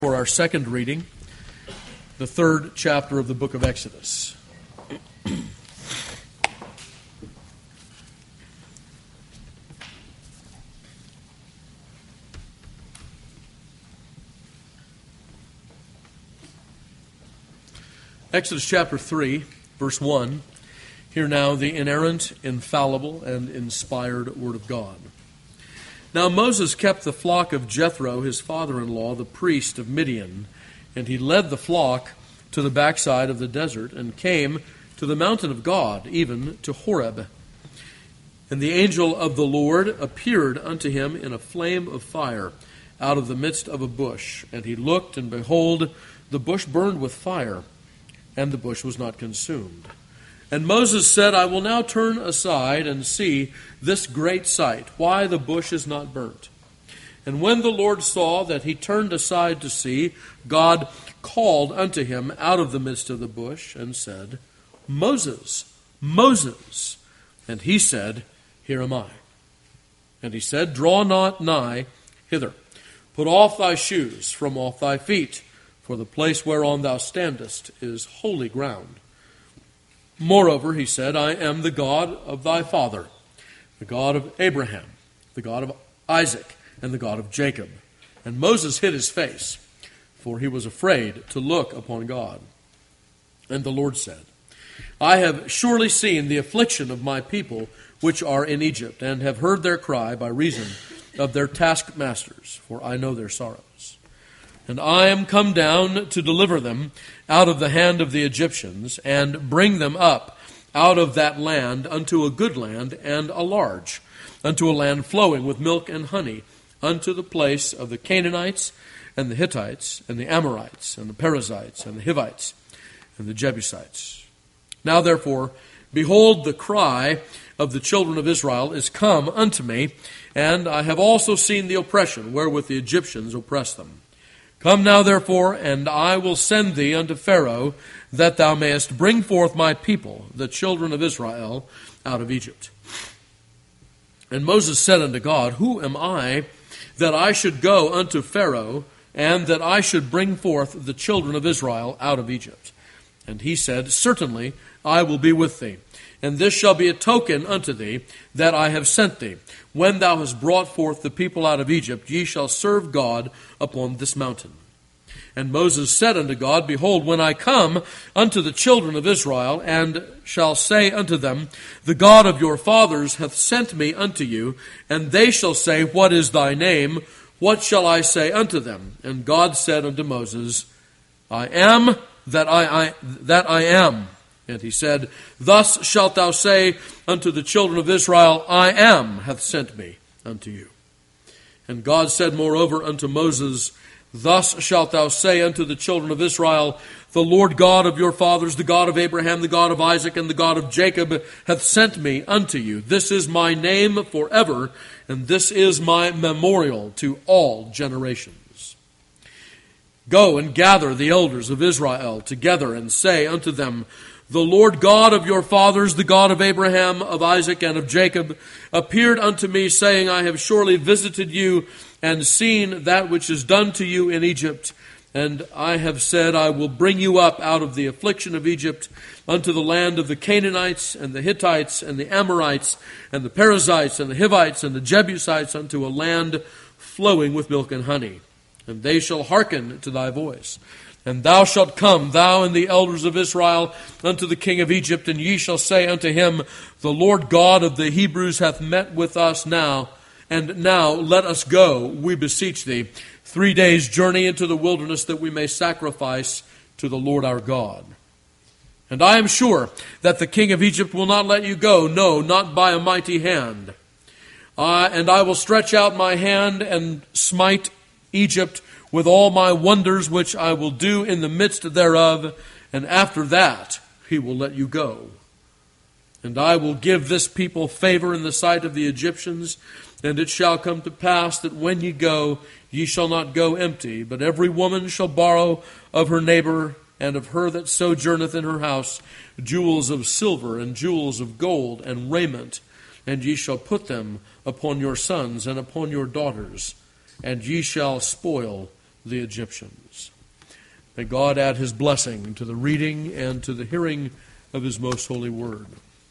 For our second reading, the third chapter of the book of Exodus. Exodus chapter 3, verse 1. Hear now the inerrant, infallible, and inspired word of God. Now Moses kept the flock of Jethro, his father-in-law, the priest of Midian, and he led the flock to the backside of the desert and came to the mountain of God, even to Horeb. And the angel of the Lord appeared unto him in a flame of fire out of the midst of a bush. And he looked, and behold, the bush burned with fire, and the bush was not consumed. And Moses said, I will now turn aside and see this great sight, why the bush is not burnt. And when the Lord saw that he turned aside to see, God called unto him out of the midst of the bush and said, Moses, Moses. And he said, Here am I. And he said, Draw not nigh hither. Put off thy shoes from off thy feet, for the place whereon thou standest is holy ground. Moreover, he said, I am the God of thy father, the God of Abraham, the God of Isaac, and the God of Jacob. And Moses hid his face, for he was afraid to look upon God. And the Lord said, I have surely seen the affliction of my people which are in Egypt, and have heard their cry by reason of their taskmasters, for I know their sorrows. And I am come down to deliver them out of the hand of the Egyptians, and bring them up out of that land unto a good land and a large, unto a land flowing with milk and honey, unto the place of the Canaanites, and the Hittites, and the Amorites, and the Perizzites, and the Hivites, and the Jebusites. Now therefore, behold, the cry of the children of Israel is come unto me, and I have also seen the oppression wherewith the Egyptians oppress them. Come now, therefore, and I will send thee unto Pharaoh, that thou mayest bring forth my people, the children of Israel, out of Egypt. And Moses said unto God, Who am I, that I should go unto Pharaoh, and that I should bring forth the children of Israel out of Egypt? And he said, Certainly I will be with thee, and this shall be a token unto thee, that I have sent thee. When thou hast brought forth the people out of Egypt, ye shall serve God upon this mountain. And Moses said unto God, Behold, when I come unto the children of Israel, and shall say unto them, The God of your fathers hath sent me unto you, and they shall say, What is thy name? What shall I say unto them? And God said unto Moses, I am that I am. And he said, Thus shalt thou say unto the children of Israel, I am hath sent me unto you. And God said moreover unto Moses, Thus shalt thou say unto the children of Israel, The Lord God of your fathers, the God of Abraham, the God of Isaac, and the God of Jacob, hath sent me unto you. This is my name forever, and this is my memorial to all generations. Go and gather the elders of Israel together, and say unto them, The Lord God of your fathers, the God of Abraham, of Isaac, and of Jacob, appeared unto me, saying, I have surely visited you, and seen that which is done to you in Egypt. And I have said, I will bring you up out of the affliction of Egypt, unto the land of the Canaanites, and the Hittites, and the Amorites, and the Perizzites, and the Hivites, and the Jebusites, unto a land flowing with milk and honey. And they shall hearken to thy voice. And thou shalt come, thou and the elders of Israel, unto the king of Egypt, and ye shall say unto him, The Lord God of the Hebrews hath met with us now, and now let us go, we beseech thee, 3 days' journey into the wilderness, that we may sacrifice to the Lord our God. And I am sure that the king of Egypt will not let you go, no, not by a mighty hand. And I will stretch out my hand and smite Egypt with all my wonders which I will do in the midst thereof, and after that he will let you go. And I will give this people favor in the sight of the Egyptians, and it shall come to pass that when ye go, ye shall not go empty, but every woman shall borrow of her neighbor, and of her that sojourneth in her house, jewels of silver, and jewels of gold, and raiment, and ye shall put them upon your sons and upon your daughters, and ye shall spoil the Egyptians. May God add His blessing to the reading and to the hearing of His most holy word.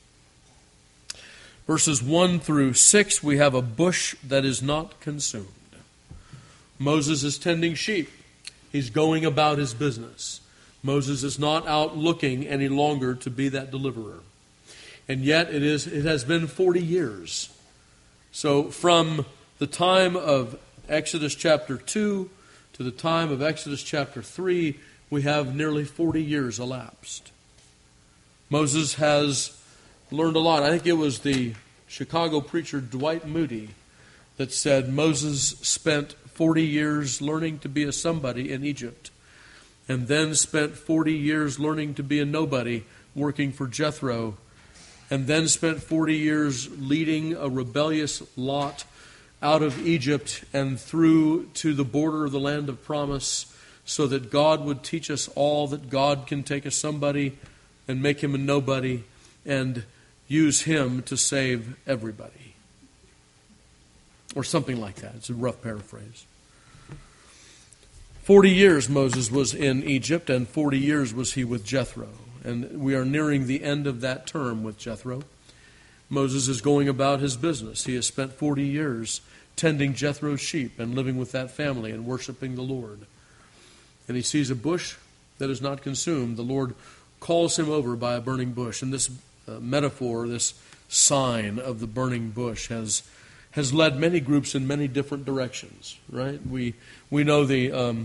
Verses 1 through 6, we have a bush that is not consumed. Moses is tending sheep. He's going about his business. Moses is not out looking any longer to be that deliverer. And yet it has been 40 years. So from the time of Exodus chapter 2 to the time of Exodus chapter 3, we have nearly 40 years elapsed. Moses has learned a lot. I think it was the Chicago preacher Dwight Moody that said Moses spent 40 years learning to be a somebody in Egypt, and then spent 40 years learning to be a nobody working for Jethro, and then spent 40 years leading a rebellious lot out of Egypt and through to the border of the land of promise, so that God would teach us all that God can take a somebody and make him a nobody and use him to save everybody. Or something like that. It's a rough paraphrase. 40 years Moses was in Egypt, and 40 years was he with Jethro. And we are nearing the end of that term with Jethro. Moses is going about his business. He has spent 40 years tending Jethro's sheep and living with that family and worshiping the Lord. And he sees a bush that is not consumed. The Lord calls him over by a burning bush. And this metaphor, this sign of the burning bush has led many groups in many different directions, right? We know the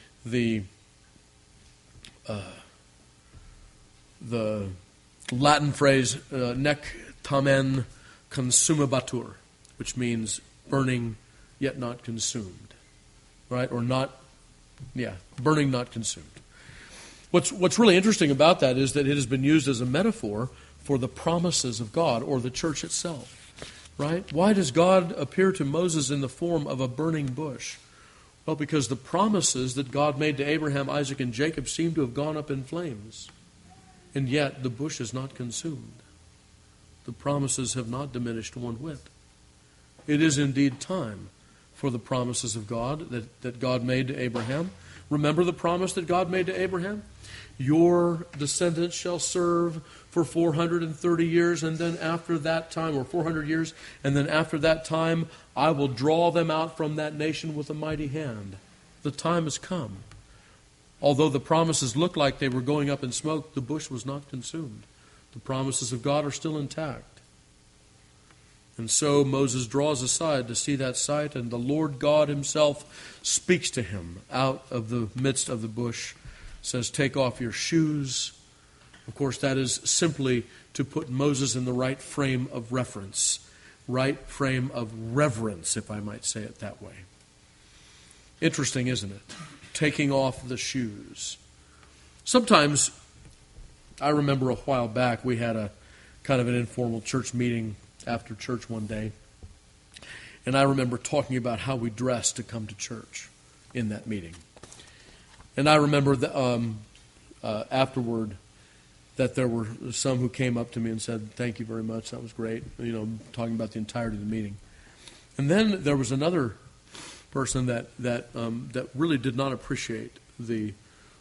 Latin phrase nec tamen consumabatur, which means burning yet not consumed, right? Or burning not consumed. What's really interesting about that is that it has been used as a metaphor for the promises of God or the church itself. Right? Why does God appear to Moses in the form of a burning bush? Well, because the promises that God made to Abraham, Isaac, and Jacob seem to have gone up in flames. And yet the bush is not consumed. The promises have not diminished one whit. It is indeed time for the promises of God that God made to Abraham. Remember the promise that God made to Abraham? Your descendants shall serve for 430 years, and then after that time, or 400 years, and then after that time, I will draw them out from that nation with a mighty hand. The time has come. Although the promises looked like they were going up in smoke, the bush was not consumed. The promises of God are still intact. And so Moses draws aside to see that sight, and the Lord God himself speaks to him out of the midst of the bush, says, "Take off your shoes." Of course, that is simply to put Moses in the right frame of reference, right frame of reverence, if I might say it that way. Interesting, isn't it? Taking off the shoes. Sometimes, I remember a while back, we had a kind of an informal church meeting after church one day, and I remember talking about how we dress to come to church in that meeting. And I remember afterward that there were some who came up to me and said, "Thank you very much, that was great," talking about the entirety of the meeting. And then there was another person that really did not appreciate the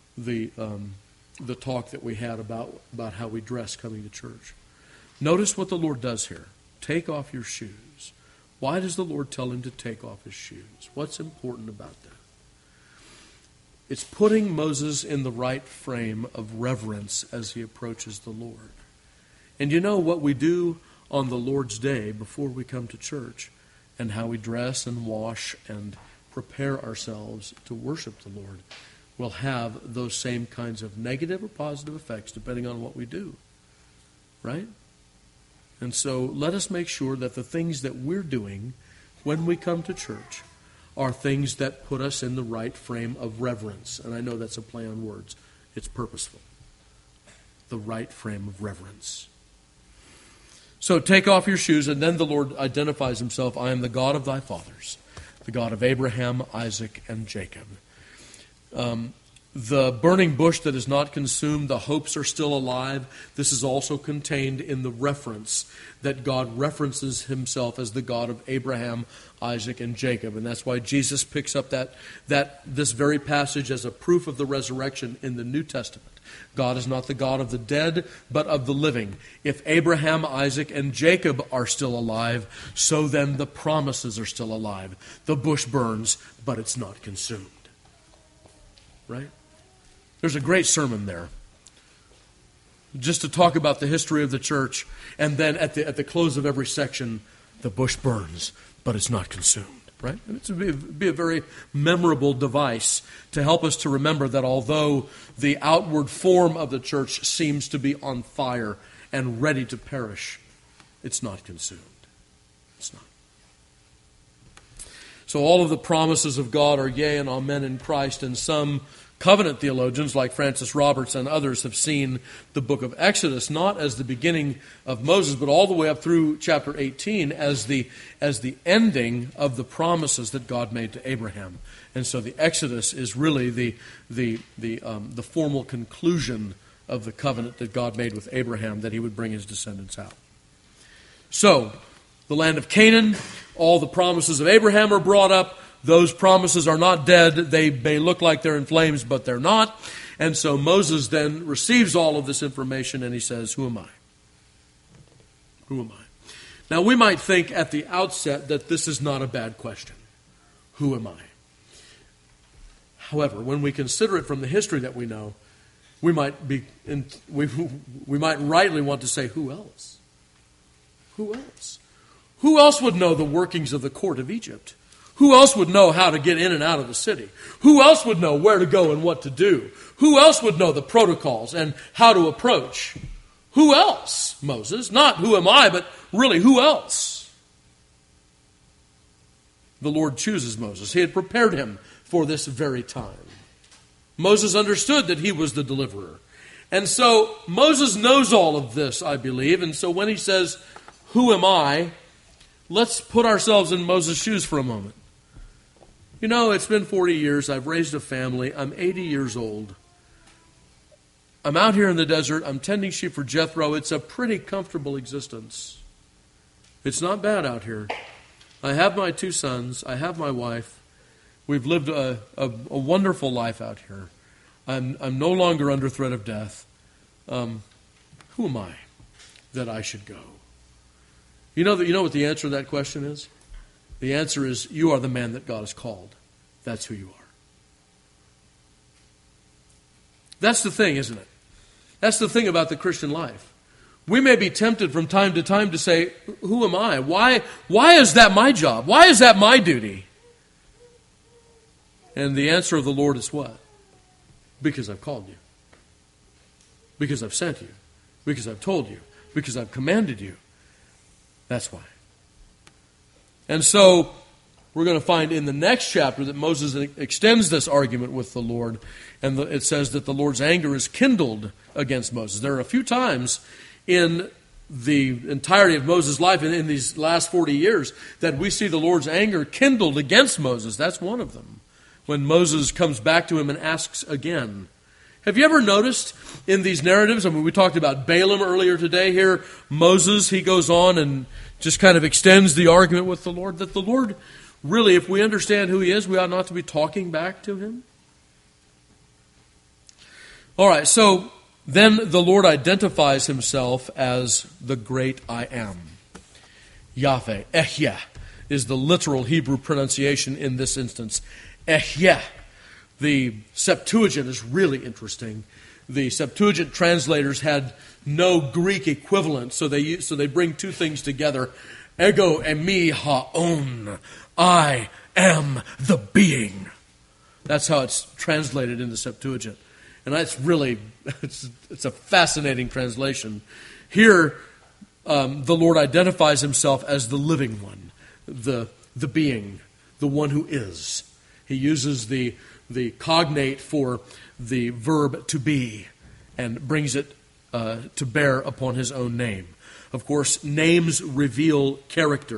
talk that we had about how we dress coming to church. Notice what the Lord does here. Take off your shoes. Why does the Lord tell him to take off his shoes? What's important about that? It's putting Moses in the right frame of reverence as he approaches the Lord. And you know what we do on the Lord's Day before we come to church, and how we dress and wash and prepare ourselves to worship the Lord will have those same kinds of negative or positive effects depending on what we do. Right? And so let us make sure that the things that we're doing when we come to church are things that put us in the right frame of reverence. And I know that's a play on words. It's purposeful. The right frame of reverence. So take off your shoes, and then the Lord identifies himself. "I am the God of thy fathers, the God of Abraham, Isaac, and Jacob." The burning bush that is not consumed, the hopes are still alive. This is also contained in the reference that God references himself as the God of Abraham, Isaac, and Jacob. And that's why Jesus picks up this very passage as a proof of the resurrection in the New Testament. God is not the God of the dead, but of the living. If Abraham, Isaac, and Jacob are still alive, so then the promises are still alive. The bush burns, but it's not consumed. Right? There's a great sermon there, just to talk about the history of the church, and then at the close of every section, the bush burns, but it's not consumed. Right? And it would be a very memorable device to help us to remember that although the outward form of the church seems to be on fire and ready to perish, it's not consumed. It's not. So all of the promises of God are yea and amen in Christ, and some covenant theologians like Francis Roberts and others have seen the book of Exodus not as the beginning of Moses, but all the way up through chapter 18 as the ending of the promises that God made to Abraham. And so the Exodus is really the formal conclusion of the covenant that God made with Abraham, that he would bring his descendants out. So, the land of Canaan, all the promises of Abraham are brought up. Those promises are not dead. They may look like they're in flames, but they're not. And so Moses then receives all of this information and he says, who am I? Who am I? Now we might think at the outset that this is not a bad question. Who am I? However, when we consider it from the history that we know, we might rightly want to say, who else? Who else? Who else would know the workings of the court of Egypt? Who else would know how to get in and out of the city? Who else would know where to go and what to do? Who else would know the protocols and how to approach? Who else, Moses? Not who am I, but really who else? The Lord chooses Moses. He had prepared him for this very time. Moses understood that he was the deliverer. And so Moses knows all of this, I believe. And so when he says, who am I? Let's put ourselves in Moses' shoes for a moment. You know, it's been 40 years. I've raised a family. I'm 80 years old. I'm out here in the desert. I'm tending sheep for Jethro. It's a pretty comfortable existence. It's not bad out here. I have my 2 sons. I have my wife. We've lived a wonderful life out here. I'm no longer under threat of death. Who am I that I should go? You know what the answer to that question is? The answer is, you are the man that God has called. That's who you are. That's the thing, isn't it? That's the thing about the Christian life. We may be tempted from time to time to say, who am I? Why is that my job? Why is that my duty? And the answer of the Lord is what? Because I've called you. Because I've sent you. Because I've told you. Because I've commanded you. That's why. And so we're going to find in the next chapter that Moses extends this argument with the Lord, and it says that the Lord's anger is kindled against Moses. There are a few times in the entirety of Moses' life, and in these last 40 years, that we see the Lord's anger kindled against Moses. That's one of them, when Moses comes back to him and asks again. Have you ever noticed in these narratives, we talked about Balaam earlier today, here Moses, he goes on and just kind of extends the argument with the Lord, that the Lord really, if we understand who he is, we ought not to be talking back to him. All right, so then the Lord identifies himself as the great I am. Yahweh, Ehyeh, is the literal Hebrew pronunciation in this instance. Ehyeh. The Septuagint is really interesting. The Septuagint translators had no Greek equivalent, so they bring 2 things together. Ego eimi haon. I am the being. That's how it's translated in the Septuagint. And that's really, it's a fascinating translation. Here, the Lord identifies himself as the living one, the being, the one who is. He uses the cognate for the verb to be and brings it to bear upon his own name. Of course, names reveal character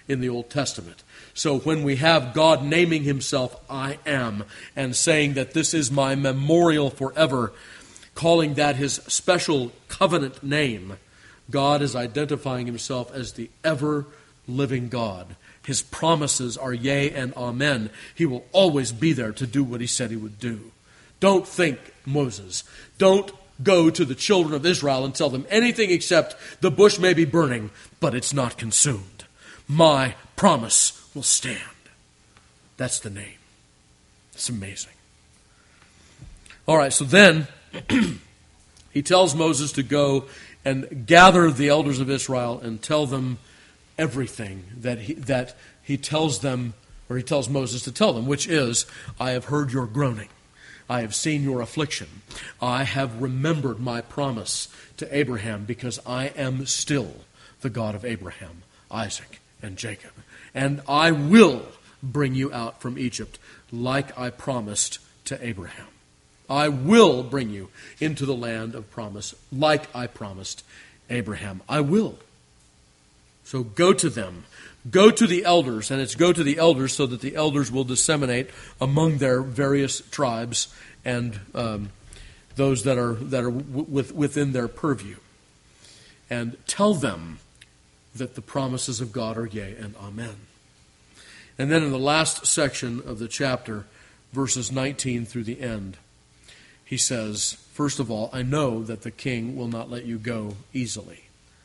in the Old Testament. So when we have God naming himself, I am, and saying that this is my memorial forever, calling that his special covenant name, God is identifying himself as the ever-living God. His promises are yea and amen. He will always be there to do what he said he would do. Don't think, Moses. Don't go to the children of Israel and tell them anything except the bush may be burning, but it's not consumed. My promise will stand. That's the name. It's amazing. All right, so then he tells Moses to go and gather the elders of Israel and tell them everything that he tells them, or he tells Moses to tell them, which is, I have heard your groaning. I have seen your affliction. I have remembered my promise to Abraham, because I am still the God of Abraham, Isaac, and Jacob. And I will bring you out from Egypt like I promised to Abraham. I will bring you into the land of promise like I promised Abraham. I will. So go to them. Go to the elders, and it's go to the elders so that the elders will disseminate among their various tribes and those that are within their purview. And tell them that the promises of God are yea and amen. And then in the last section of the chapter, verses 19 through the end, he says, first of all, I know that the king will not let you go easily.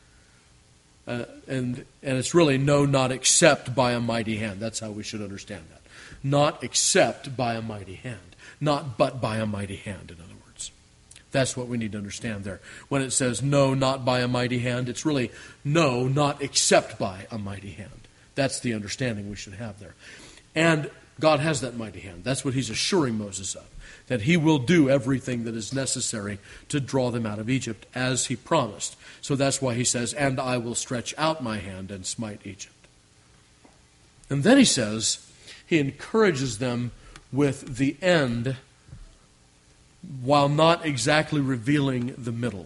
And it's really no, not except by a mighty hand. That's how we should understand that. Not except by a mighty hand. Not but by a mighty hand, in other words. That's what we need to understand there. When it says no, not by a mighty hand, it's really no, not except by a mighty hand. That's the understanding we should have there. And God has that mighty hand. That's what he's assuring Moses of. That he will do everything that is necessary to draw them out of Egypt as he promised. So that's why he says, and I will stretch out my hand and smite Egypt. And then he says, he encourages them with the end while not exactly revealing the middle.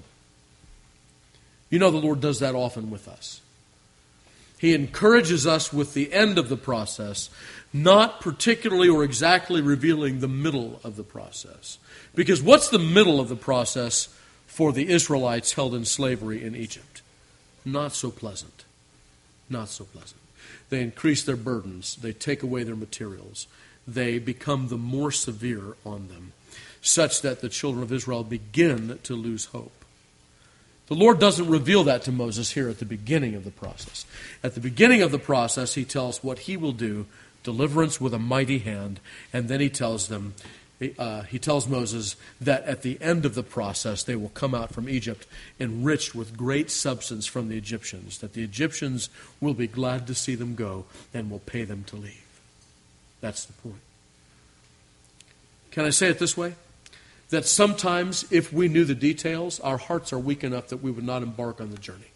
You know the Lord does that often with us. He encourages us with the end of the process, not particularly or exactly revealing the middle of the process. Because what's the middle of the process for the Israelites held in slavery in Egypt? Not so pleasant. Not so pleasant. They increase their burdens. They take away their materials. They become the more severe on them, such that the children of Israel begin to lose hope. The Lord doesn't reveal that to Moses here at the beginning of the process. At the beginning of the process, he tells what he will do, deliverance with a mighty hand, and then he tells Moses that at the end of the process they will come out from Egypt enriched with great substance from the Egyptians, that the Egyptians will be glad to see them go and will pay them to leave. That's the point. Can I say it this way? That sometimes, if we knew the details, our hearts are weak enough that we would not embark on the journey.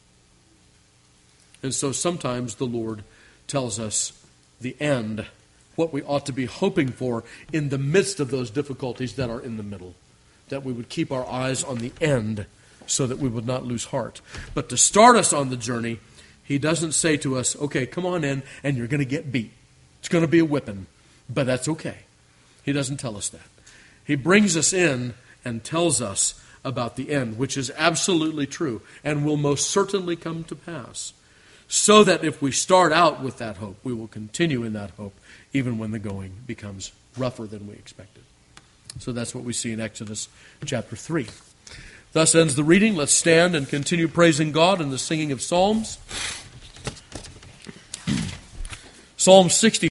And so sometimes the Lord tells us the end, what we ought to be hoping for in the midst of those difficulties that are in the middle. That we would keep our eyes on the end so that we would not lose heart. But to start us on the journey, he doesn't say to us, okay, come on in and you're going to get beat. It's going to be a whipping, but that's okay. He doesn't tell us that. He brings us in and tells us about the end, which is absolutely true and will most certainly come to pass. So that if we start out with that hope, we will continue in that hope, even when the going becomes rougher than we expected. So that's what we see in Exodus chapter 3. Thus ends the reading. Let's stand and continue praising God in the singing of Psalms. Psalm 60.